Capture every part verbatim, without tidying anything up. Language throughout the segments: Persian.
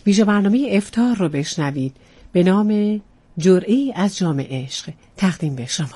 ویژه برنامه افطار رو بشنوید به نام جرعه‌ای از جام عشق، تقدیم به شما.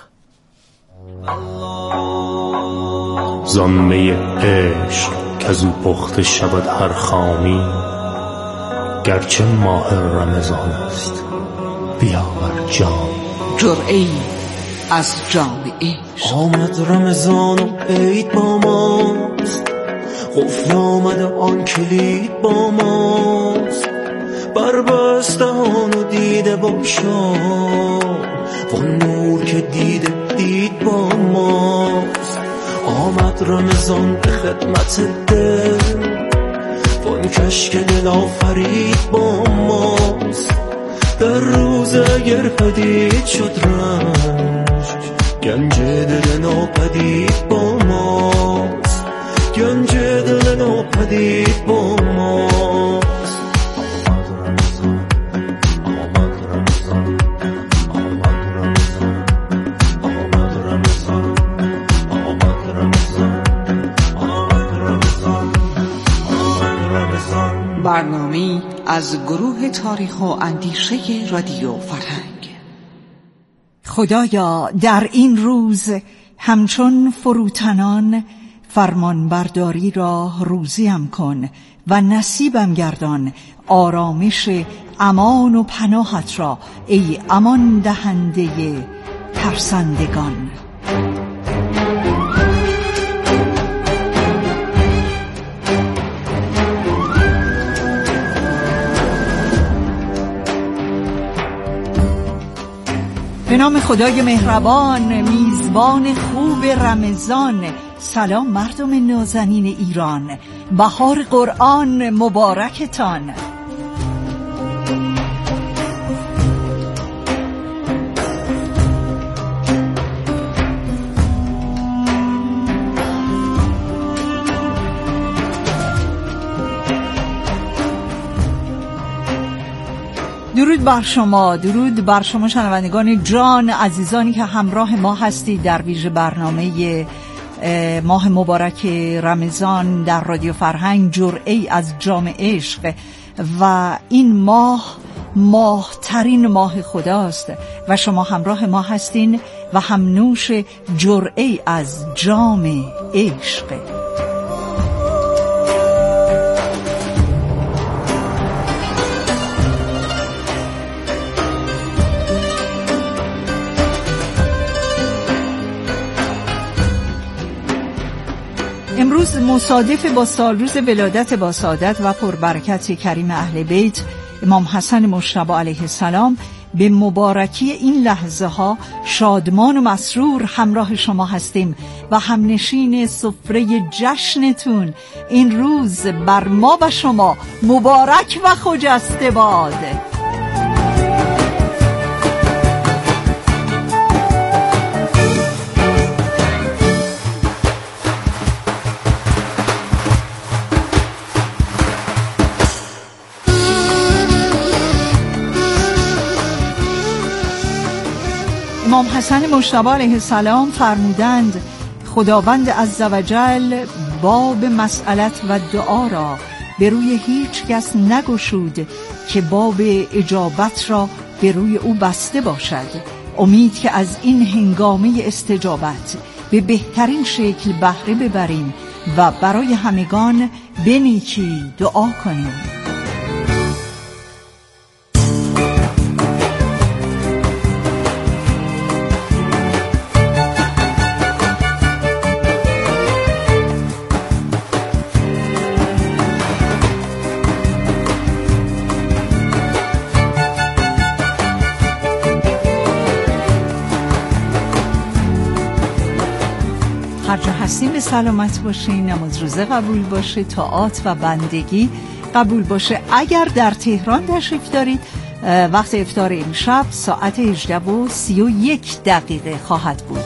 زانمه عشق که از او پخته شود هر خامی، گرچه ماه رمضان است بیاور جام. جرعه‌ای از جام عشق. آمد رمضان و عید با ماست، قفل آمد آن کلید با ماست. بر بستهان و دیده باشم، وان نور که دیده دید با ماست. آمد رمضان به خدمت دل، وان کشک دل آفرید با ماست. در روز اگر پدید شد رنج، گنج دل ناپدید با ماست. گنج دل ناپدید با ماست. برنامه‌ای از گروه تاریخ و اندیشه رادیو فرهنگ. خدایا در این روز همچون فروتنان، فرمان برداری را روزیم کن و نصیبم گردان آرامش امان و پناهت را، ای امان دهنده ترسندگان. به نام خدای مهربان، میزبان خوب رمضان. سلام مردم نازنین ایران، بهار قرآن مبارکتان. درود بر شما، درود بر شما شنوندگان جان عزیزانی که همراه ما هستید در ویژه برنامه ماه مبارک رمضان در رادیو فرهنگ، جرعه‌ای از جام عشق. و این ماه ماه ترین ماه خداست و شما همراه ما هستین و هم نوش جرعه‌ای از جام عشق. امروز مصادف با سالروز ولادت با سعادت و پربرکت کریم اهل بیت امام حسن مجتبی علیه السلام، به مبارکی این لحظه ها شادمان و مسرور همراه شما هستیم و همنشین سفره جشنتون. این روز بر ما و شما مبارک و خجسته باد. امام حسن مجتبی علیه السلام فرمودند خداوند عزوجل باب مسئلت و دعا را به روی هیچ کس نگشود که باب اجابت را به روی او بسته باشد. امید که از این هنگامه استجابت به بهترین شکل بهره ببریم و برای همگان به نیکی دعا کنیم. هر جا هستیم به سلامت باشین، نماز روزه قبول باشه، طاعات و بندگی قبول باشه. اگر در تهران تشریف دارید، وقت افطار امشب ساعت هجده و سی و یک دقیقه خواهد بود.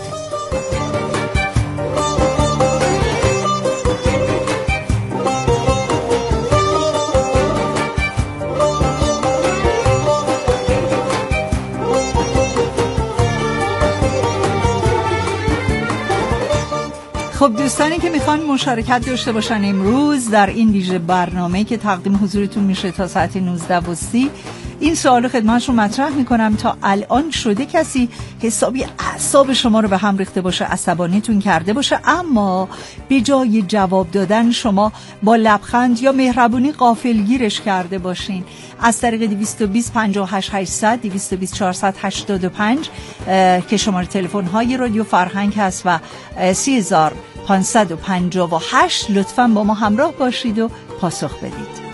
خب دوستانی که میخوان مشارکت داشته باشن امروز در این ویژه برنامه که تقدیم حضورتون میشه تا ساعت نوزده و سی، این سوال خدمتشون مطرح میکنم. تا الان شده کسی حسابی اعصاب شما رو به هم ریخته باشه، عصبانیتون کرده باشه، اما به جای جواب دادن شما با لبخند یا مهربونی غافلگیرش کرده باشین؟ از طریق دویست و بیست پنجاه و هشت هشتصد، دویست و بیست چهارصد و هشتاد و پنج که شماره تلفن های رادیو فرهنگ هست و سی هزار و پانصد و پنجاه و هشت، لطفاً با ما همراه باشید و پاسخ بدید.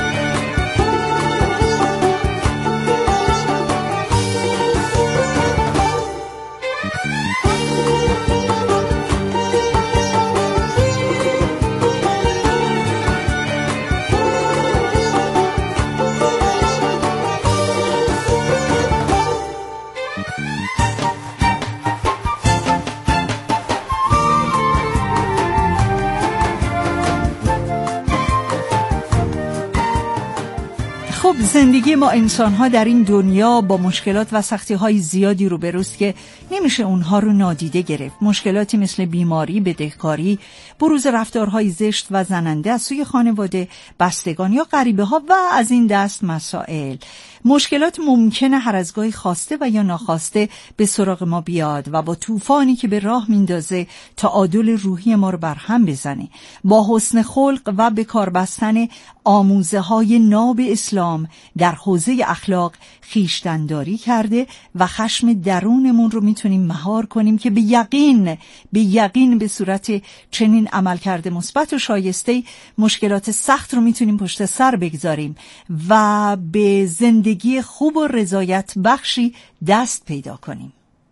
زندگی ما انسان‌ها در این دنیا با مشکلات و سختی‌های زیادی روبروست که نمیشه اونها رو نادیده گرفت. مشکلاتی مثل بیماری، بدهکاری، بروز رفتارهای زشت و زننده از سوی خانواده، بستگان یا غریبه‌ها و از این دست مسائل. مشکلات ممکنه هر از گاهی خواسته و یا ناخواسته به سراغ ما بیاد و با طوفانی که به راه میندازه تعادل روحی ما رو برهم بزنه. با حسن خلق و به کار بستن آموزه های ناب اسلام در حوزه اخلاق خویشتن‌داری کرده و خشم درونمون رو میتونیم مهار کنیم که به یقین به یقین به صورت چنین عملکرد مثبت و شایسته مشکلات سخت رو میتونیم پشت سر بگذاریم و به زندگی خوب و رضایت بخشی دست پیدا کنیم.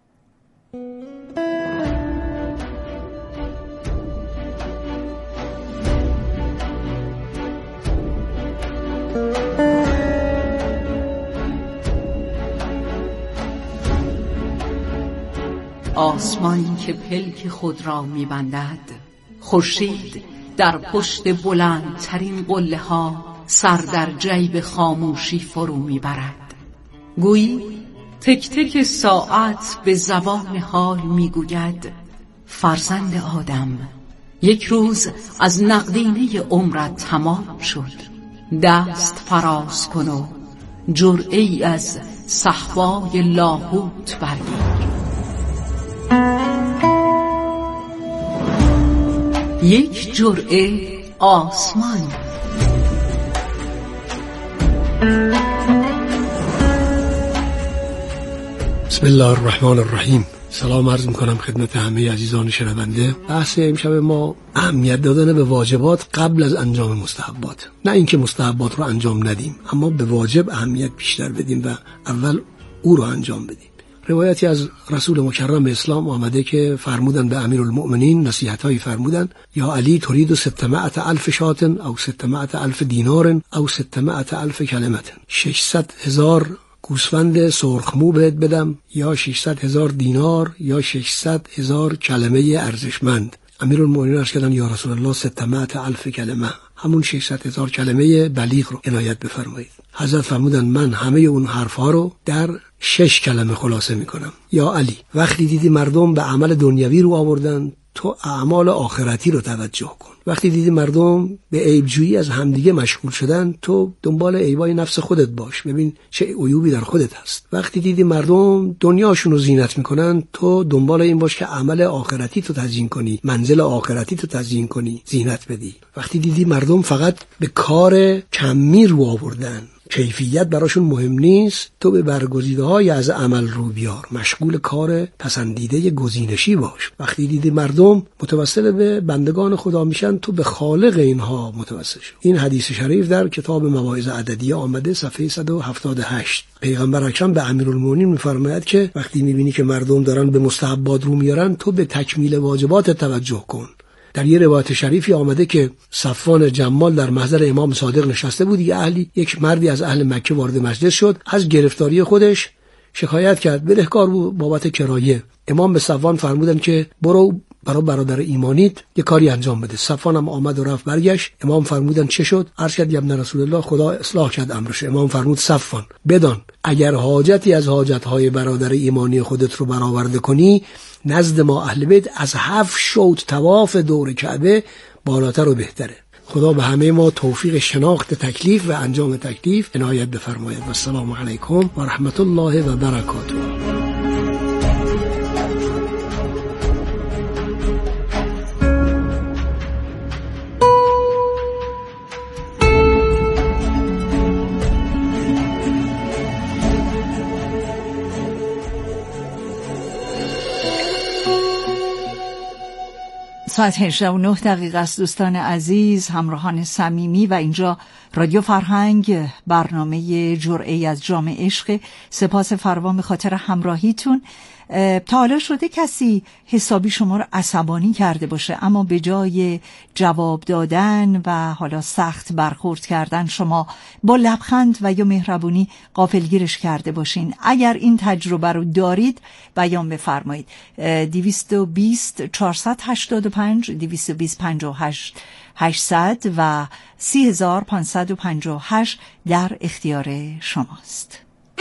آسمان که پلک خود را می‌بندد، خورشید در پشت بلندترین قله ها سر در جیب خاموشی فرو می‌برد. گویی تک تک ساعت به زبان حال می‌گوید فرزند آدم، یک روز از نقدینه عمرت تمام شد. دست فراز کن و جرعه‌ای از صحوای لاهوت بردار. یک جرعه آسمان. بسم الله الرحمن الرحیم. سلام عرض میکنم خدمت همه عزیزان شنونده. بحث امشب ما اهمیت دادن به واجبات قبل از انجام مستحبات. نه اینکه مستحبات رو انجام ندیم، اما به واجب اهمیت بیشتر بدیم و اول او رو انجام بدیم. روایتی از رسول مکرم اسلام آمده که فرمودن به امیرالمؤمنین نصیحتایی فرمودن: یا علی ترید ستمائة الف شاتن او ستمائة الف دینار او ستمائة الف کلمه. ششصد هزار گوسفند سرخمو بهت بدم یا ششصد هزار دینار یا ششصد هزار کلمه ارزشمند؟ امیرالمؤمنین عرض کردن یا رسول الله ستمائة الف کلمه، همون ششصد هزار کلمه بلیغ رو عنایت بفرمایید. حضرت فرمودن من همه اون حرفها رو در شش کلمه خلاصه میکنم. یا علی وقتی دیدی مردم به عمل دنیوی رو آوردن، تو اعمال آخرتی رو توجه کن. وقتی دیدی مردم به عیبجویی از همدیگه مشغول شدن، تو دنبال عیبای نفس خودت باش، ببین چه عیوبی در خودت هست. وقتی دیدی مردم دنیاشون رو زینت میکنن، تو دنبال این باش که عمل آخرتی تو تزیین کنی، منزل آخرتی تو تزیین کنی، زینت بدی. وقتی دیدی مردم فقط به کار کمی رو آوردن، کیفیت براشون مهم نیست، تو به برگزیده های از عمل رو بیار، مشغول کار پسندیده گزینشی باش. وقتی دیدی مردم متوسل به بندگان خدا میشن، تو به خالق اینها متوسل شو. این حدیث شریف در کتاب مواعظ عددیه آمده، صفحه صد و هفتاد و هشت. پیغمبر اکرم به امیرالمومنین میفرماید که وقتی میبینی که مردم دارن به مستحبات رو میارن، تو به تکمیل واجبات توجه کن. در یه روایت شریفی آمده که صفوان جمال در محضر امام صادق نشسته بود. یه اهلی یک مردی از اهل مکه وارد مجلس شد، از گرفتاری خودش شکایت کرد، بدهکار بود بابت کرایه. امام به صفوان فرمودن که برو برای برادر ایمانیت یه کاری انجام بده. صفوان هم آمد و رفت، برگشت. امام فرمودن چه شد؟ عرض کرد ابن رسول الله خدا اصلاح کرد امرش. امام فرمود صفوان بدان اگر حاجتی از حاجتهای برادر ایمانی خودت رو برآورده کنی، نزد ما اهل بیت از هفت شوط طواف دور کعبه بالاتر و بهتره. خدا به همه ما توفیق شناخت تکلیف و انجام تکلیف عنایت بفرماید. و السلام علیکم و رحمت الله و برکاته. ساعت هجده و نه دقیقه است. دوستان عزیز، همراهان صمیمی، و اینجا رادیو فرهنگ، برنامه جرعه‌ای از جام عشق. سپاس فراوان به خاطر همراهیتون. تا حالا شده کسی حسابی شما رو عصبانی کرده باشه، اما به جای جواب دادن و حالا سخت برخورد کردن شما با لبخند و یا مهربونی غافلگیرش کرده باشین؟ اگر این تجربه رو دارید بیان بفرمایید. دویست و بیست چهارصد و هشتاد و پنج دویست و بیست پنجاه و هشت هشتصد و سی هزار و پانصد و پنجاه و هشت در اختیار شماست.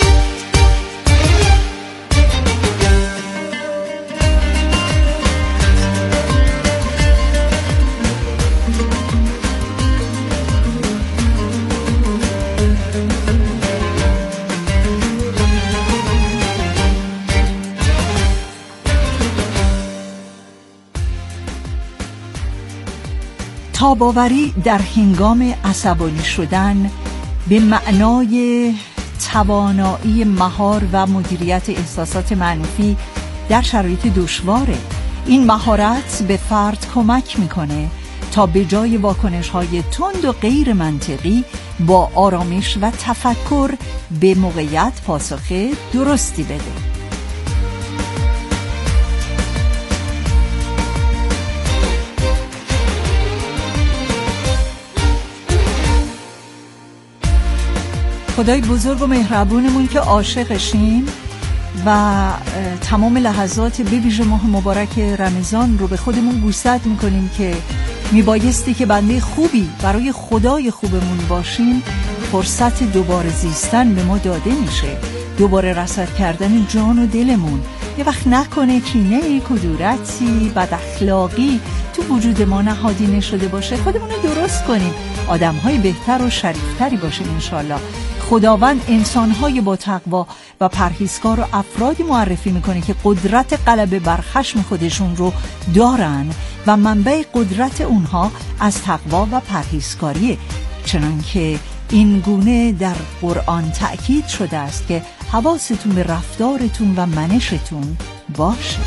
تاباوری در هنگام عصبانی شدن به معنای توانایی مهار و مدیریت احساسات منفی در شرایط دشواره. این مهارت به فرد کمک میکنه تا به جای واکنش‌های تند و غیر منطقی با آرامش و تفکر به موقعیت پاسخ درستی بده. خدای بزرگ و مهربونمون که عاشقشیم و تمام لحظات به ویژه ماه مبارک رمضان رو به خودمون گوشزد میکنیم که میبایستی که بنده خوبی برای خدای خوبمون باشیم. فرصت دوباره زیستن به ما داده میشه، دوباره رصد کردن جان و دلمون. یه وقت نکنه کینه، کدورتی، بد اخلاقی تو وجود ما نهادینه شده باشه. خودمون رو درست کنیم، آدم‌های بهتر و شریفتری باشیم انشالله. خداوند انسان‌های با تقوا و پرهیزکار و افرادی معرفی میکنه که قدرت غلبه بر خشم خودشون رو دارن و منبع قدرت اونها از تقوا و پرهیزکاریه. چنانکه این گونه در قرآن تأکید شده است که حواستون به رفتارتون و منشتون باشه.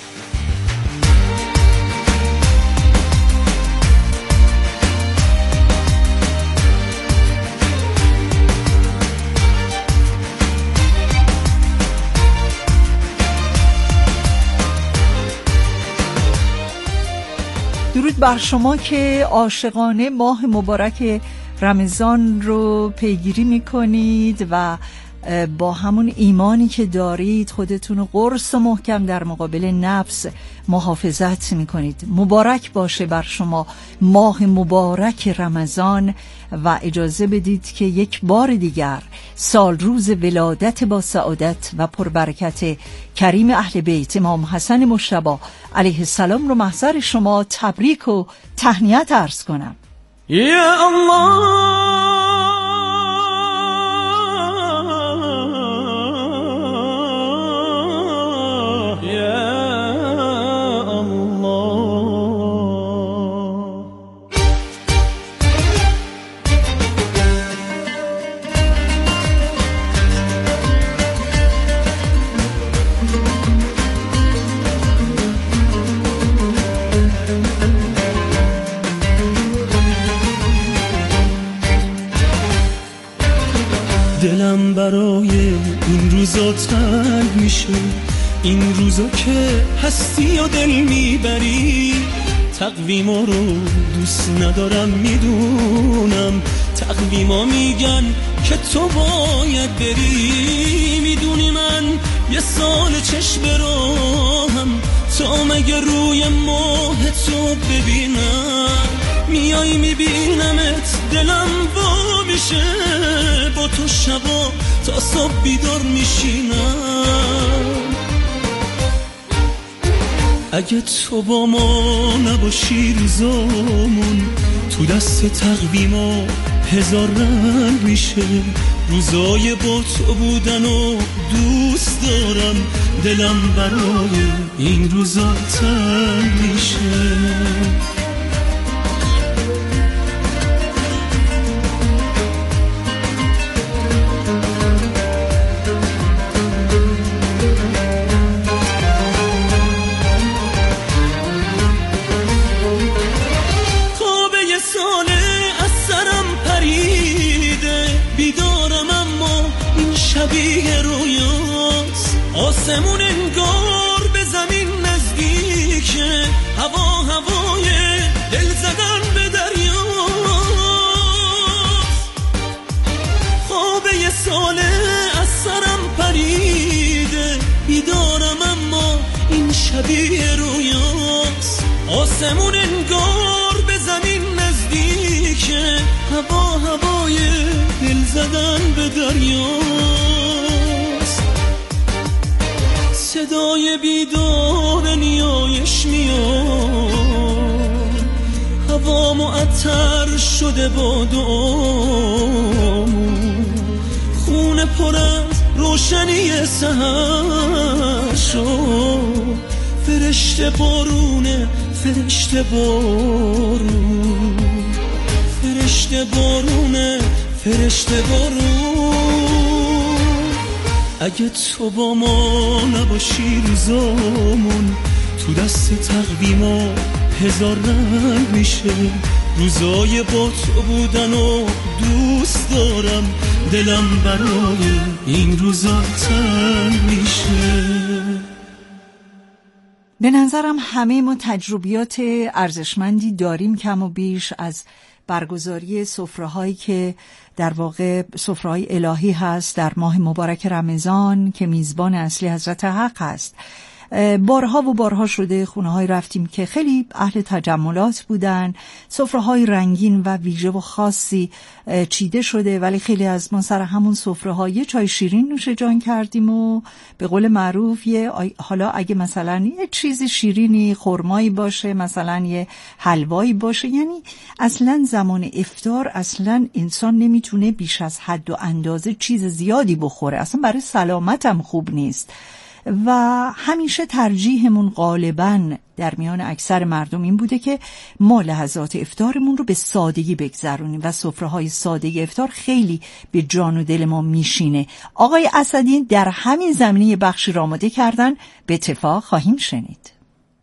درود بر شما که عاشقانه ماه مبارک رمضان رو پیگیری میکنید و با همون ایمانی که دارید خودتون رو قرص و محکم در مقابل نفس محافظت میکنید. مبارک باشه بر شما ماه مبارک رمضان و اجازه بدید که یک بار دیگر سال روز ولادت با سعادت و پربرکت کریم اهل بیت امام حسن مجتبی علیه السلام رو محضر شما تبریک و تهنیت عرض کنم. یا الله دلم برای این روزا تنگ میشه، این روزا که هستی و دل میبری. تقویما رو دوست ندارم میدونم، تقویما میگن که تو باید بری. میدونی من یه سال چشم راهم تا مگه روی ماه تو ببینم. میای میبینمت دلم وا میشه، با تو شبا تا صبح بیدار میشینم. اگه تو با ما نباشی روزامون تو دست تقویما هزار رنگ میشه. روزای با تو بودن و دوست دارم، دلم برای این روزا تنگ میشه. شبیه رویاست، آسمون انگار به زمین نزدیکه، هوا هوای دل زدن به دریاست. خواب یه ساله از سرم پریده، بیدارم اما این شبیه رویاست، آسمون انگار به زمین نزدیکه، هوا هوای دل زدن به دریاست. صدای بیدار نیایش میاد، هوا معطر شده با دعامون، خونه پر از روشنی سحر شد. فرشته بارونه فرشته بارون، فرشته بارونه فرشته بارون. اگه تو با ما نباشی روزامون تو دست تقویما هزار رنگ میشه. روزای با تو بودن و دوست دارم، دلم برای این روزا تنگ میشه. به نظرم همه ما تجربیات ارزشمندی داریم کم و بیش از برگزاری سفره‌هایی که در واقع سفره‌های الهی هست در ماه مبارک رمضان که میزبان اصلی حضرت حق هست. بارها و بارها شده خونه‌های رفتیم که خیلی اهل تجملات بودن، سفره‌های رنگین و ویژه و خاصی چیده شده، ولی خیلی از ما سر همون سفره‌ها یه چای شیرین نوش جان کردیم و به قول معروف یه حالا اگه مثلا یه چیز شیرینی خرمایی باشه، مثلا یه حلوایی باشه، یعنی اصلا زمان افطار اصلا انسان نمیتونه بیش از حد و اندازه چیز زیادی بخوره، اصلا برای سلامتم خوب نیست. و همیشه ترجیحمون غالباً در میان اکثر مردم این بوده که ما لحظات افطارمون رو به سادگی بگذرونیم و سفره‌های ساده افطار خیلی به جان و دل ما میشینه. آقای اسدی در همین زمینه بخشی را آماده کردن، به اتفاق خواهیم شنید.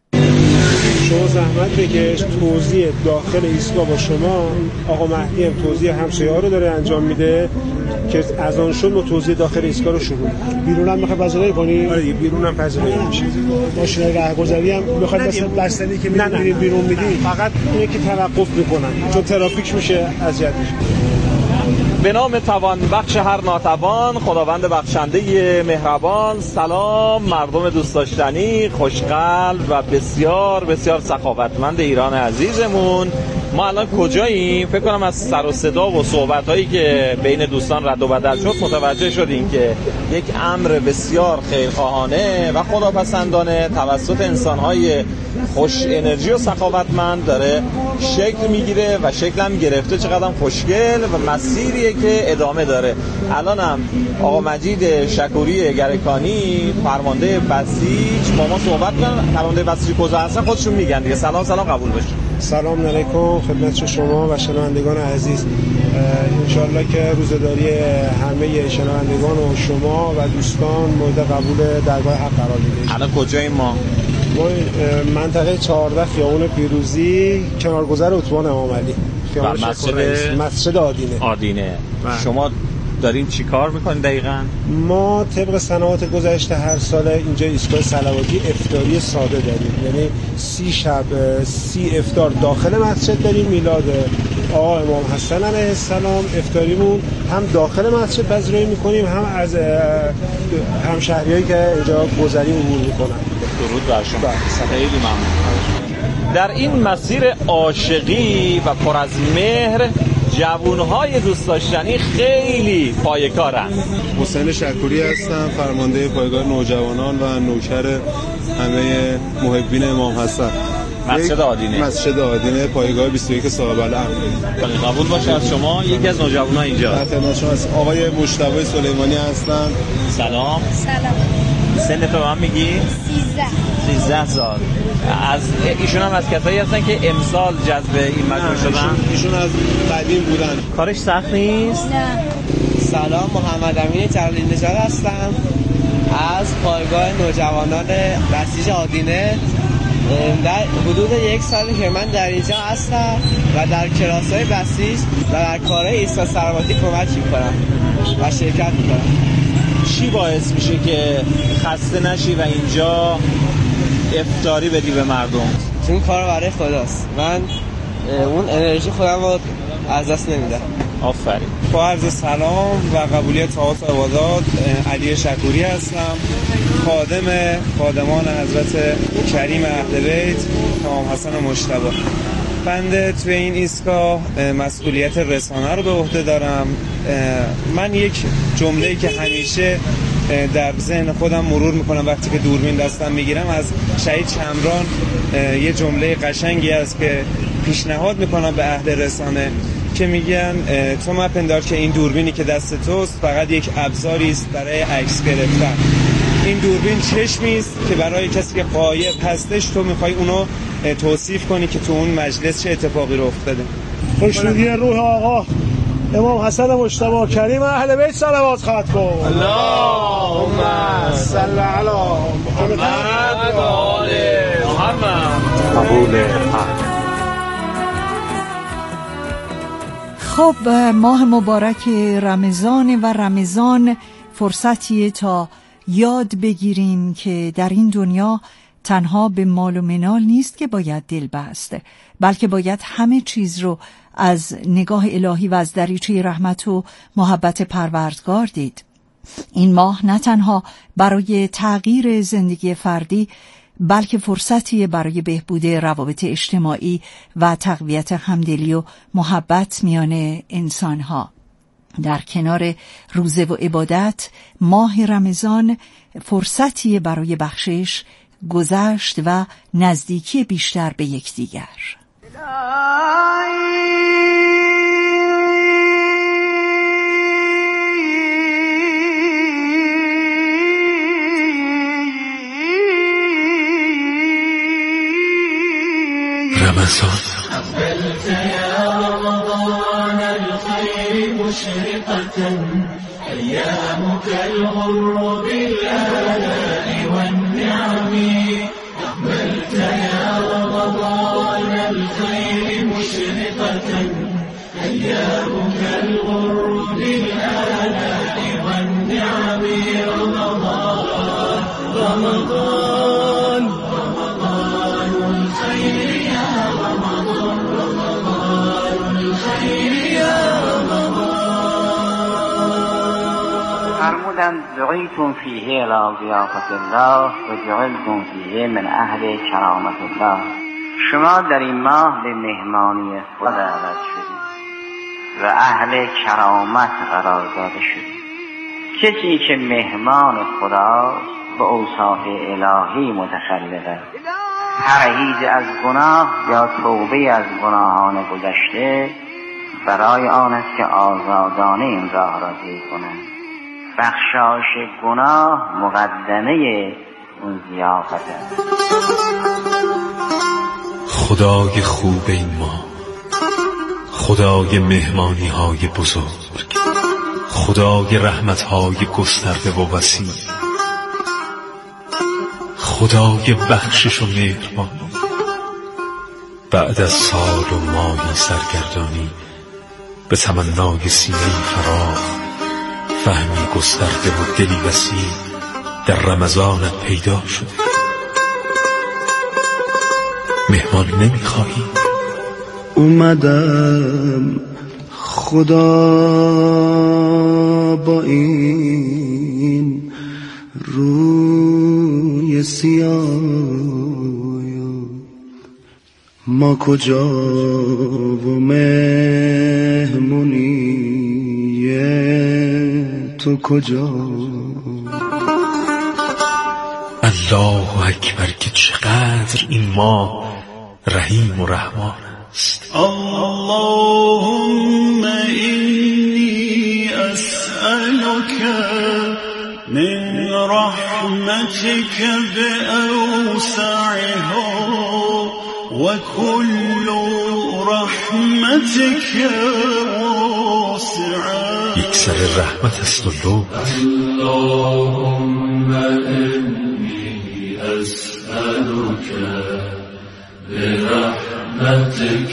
شما زحمت بکش توزیع داخل ایستگاه با شما، آقا مهدی هم توزیع همسایه‌ها رو داره انجام میده که از آن شد ما توزیع داخل ایستگاه رو شروع. بیرون هم میخوای پذیرایی کنی؟ آره دیگه بیرون هم پذیرایی میشه. ماشین راهگذری هم میخواد مثلا بستنی که میرین بیرون میدی؟ فقط اینه که توقف میکنن چون ترافیک میشه اذیت میشه. به نام توان بخش هر ناتوان، خداوند بخشنده مهربان. سلام مردم دوست داشتنی، خوشقلب و بسیار بسیار سخاوتمند ایران عزیزمون. ما الان کجاییم؟ فکر کنم از سر و صدا و صحبت‌هایی که بین دوستان رد و بدل شد متوجه شدیم که یک امر بسیار خیرخواهانه و خداپسندانه توسط انسان‌های خوش انرژی و سخاوتمند داره شکل میگیره و شکل هم گرفته. چقدر خوشگل و مسیریه که ادامه داره. الان هم آقا مجید شکوری گرکانی فرمانده بسیج با ما صحبت کنن. فرمانده بسیج کجا هستن خودشون میگن دیگه. سلام سلام قبول باشید. سلام علیکم خدمت شما و شنوندگان عزیز. انشالله که روزداری همه شنوندگان و شما و دوستان مورد قبول درگاه حق قرار میده. الان کجاییم ما؟ ما منطقه چهارده خیابون پیروزی کنارگذر اتوبان امام علی، خیابان مسجد مسجد آدینه. آدینه. شما دارین چی کار میکنین دقیقاً؟ ما طبق سنوات گذشته هر سال اینجا ایستگاه صلواتی افطاری ساده داریم، یعنی سی شب سی افطار داخل مسجد داریم. میلاد آقا امام حسن علیه السلام افطاریمون هم داخل مسجد پذیرایی میکنیم، هم از همشهریایی که اینجا گذری عبور میکنن. درود بر شما. خیلی ممنون. در این مسیر عاشقی و پر از مهر جوانهای دوست داشتنی خیلی پایه‌کارن. حسین شکوری هستم، فرمانده پایگاه نوجوانان و نوکر همه محبین امام حسن. مسجد آدینه. مسجد آدینه پایگاه بیست و یک صاحب الامر. قبول باشه از شما یکی از نوجوانان اینجا. در خدمت شما هستم. آقای مجتبی سلیمانی هستن. سلام. سلام. سن تو هم میگی؟ سیزده. سیزده سال. از ایشون هم از کسایی هستن که امسال جذب این مجموعه شدن؟ ایشون از قدیم بودن. کارش سخت نیست؟ نه. سلام، محمد امین جلالی نژاد هستم از پایگاه نوجوانان بسیج آدینه. در حدود یک سالی که من در اینجا هستم و در کلاس‌های بسیج و در کارهای ایستگاه سلواتی کمک می‌کنم و شرکت می‌کنم. چی باعث میشه که خسته نشی و اینجا افطاری بدی به مردم؟ چون کار برای خداست. من اون انرژی خودم رو از دست نمیدم. آفرین. با عرض سلام و قبولیت طاعات و عبادات، علی شکوری هستم، خادم خادمان حضرت کریم اهل بیت امام حسن مجتبی. بنده توی این ایستگاه مسئولیت رسانه رو به عهده دارم. من یک جمله‌ای که همیشه در ذهن خودم مرور میکنم وقتی که دوربین دستم میگیرم از شهید شمران یه جمله قشنگی است که پیشنهاد میکنم به اهل رسانه که میگن تو مپندار که این دوربینی که دست توست فقط یک ابزاری است برای عکس گرفتن. این دوربین چشمی است که برای کسی که غایب هستش تو میخوای اونو توصیف کنی که تو اون مجلس چه اتفاقی رو افتاده. خوشنودی روح آقا امام حسن مجتبی کریم اهل بیت صلوات خط کن. اللهم صل علی محمد و آل محمد. قبول. خب ماه مبارک رمضان و رمضان فرصتیه تا یاد بگیریم که در این دنیا تنها به مال و منال نیست که باید دل بست، بلکه باید همه چیز رو از نگاه الهی و از دریچه رحمت و محبت پروردگار دید. این ماه نه تنها برای تغییر زندگی فردی بلکه فرصتی برای بهبود روابط اجتماعی و تقویت همدلی و محبت میان انسانها. در کنار روزه و عبادت، ماه رمضان فرصتی برای بخشش، گذشت و نزدیکی بیشتر به یکدیگر. رمضان قبلت يا رمضان الخير مشرقة أيامك الغر بالآلاء والنعم. قبلت يا رمضان الخير مشرقة أيامك الغر بالآلاء والنعم. رمضان رمضان رمضان الخير يا رمضان رمضان الخير يا رمضان. فرمودند دعیتم فیه الی ضیافة الله و جعلتم فیه من اهل کرامت الله. شما در این ماه به مهمانی خدا دعوت شدید و اهل کرامت قرار داده شدید. کسی که مهمان خداست به اوصاف الهی متخلقه. پرهیز از گناه یا توبه از گناهان گذشته برای آن است که آزادانه این راه را طی کنند. بخشایش گناه مقدمه اون ضیافت است. خدای خوب این ما، خدای مهمانی های بزرگ، خدای رحمت های گسترده و وسیع، خدای بخشش و مهربان. بعد از سال و ماهی سرگردانی به تمنای سینه‌ای فراخ، فهمی گسترده و دلی وسیع در رمضانت پیدا شده. مهمان نمیخواهی؟ اومدم خدا با این روی سیاه، ما کجا و مهمونی تو کجا؟ الله اکبر که چقدر این ماه رحیم و رحمان است. اللهم اینی اسألک من رحمتك بأوسعها وكل رحمتك واسعة. یک سر رحمت است و لطف. اللهم اینی اسألك برحمتك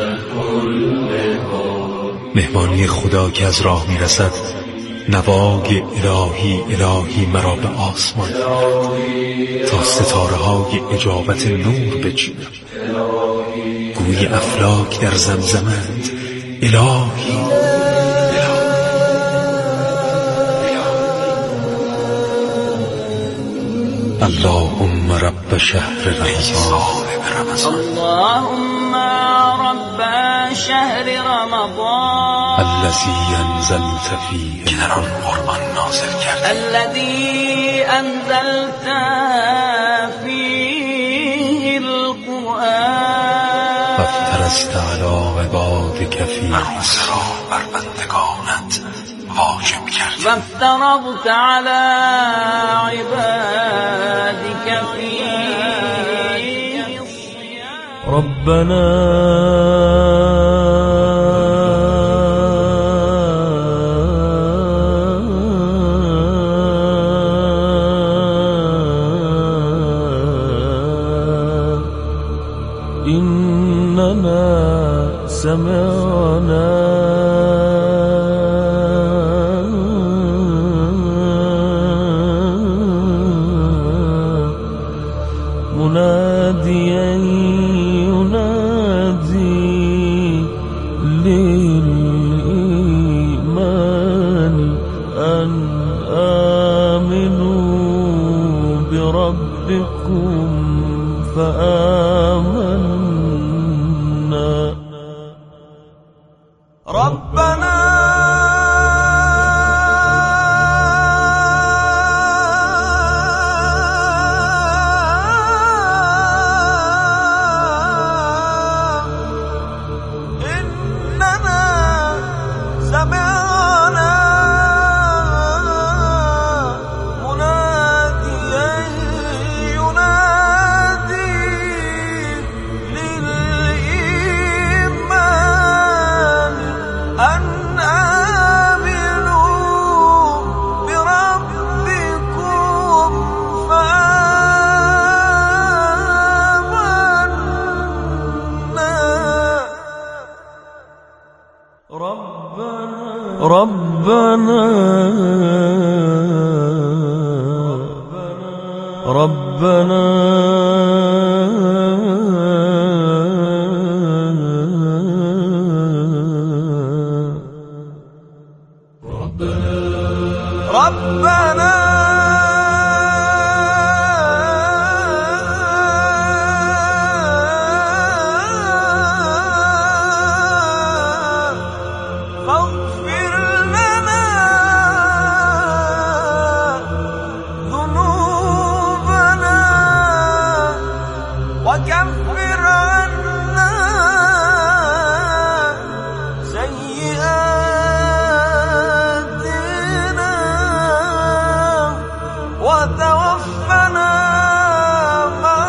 كلها. مهمانی خدا که از راه میرسد نوای الهی الهی مرا به آسمان تا ستاره های اجابت نور بچینم. گوی افلاک در زمزمند الهی اللهم رب شهر رمضان اللهم رب شهر رمضان الذي انزلت فيه که در آن قرآن نازل کرد الذي انزلت فيه القرآن وافترضت على عبادك فيه را بر بندگانت واجب کرد وافترضت على عبادك فيه ربنا إننا سمعنا مناديا ينادي للإيمان أن آمنوا بربكم فآمنا ربنا ربنا ربنا ربنا وكفر عنا سيئاتنا وتوفنا مع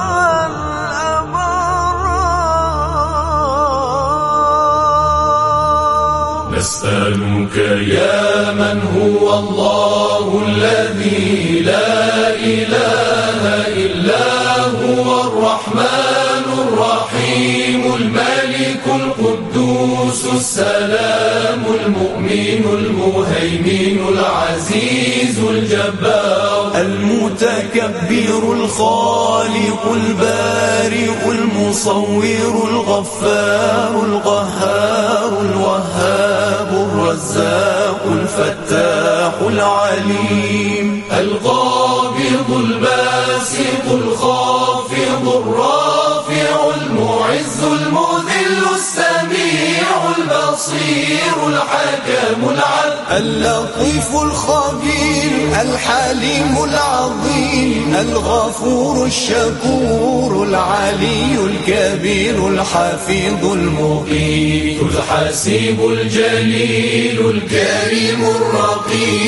الأبرار. نسألك يا من هو الله الذي لا إله إلا هو الرحمن الرحيم الملك القدوس السلام المؤمن المهيمن العزيز الجبار المتكبر الخالق البارئ المصور الغفار القهار الوهاب الرزاق الفتاح العليم القابض الباسط الخافض الرافع المعز المذل السميع البصير البصير الحكم العدل اللطيف الخبير الحليم العظيم الغفور الشكور العلي الكبير الحفيظ المقيم الحسيب الجليل الكريم الرقيب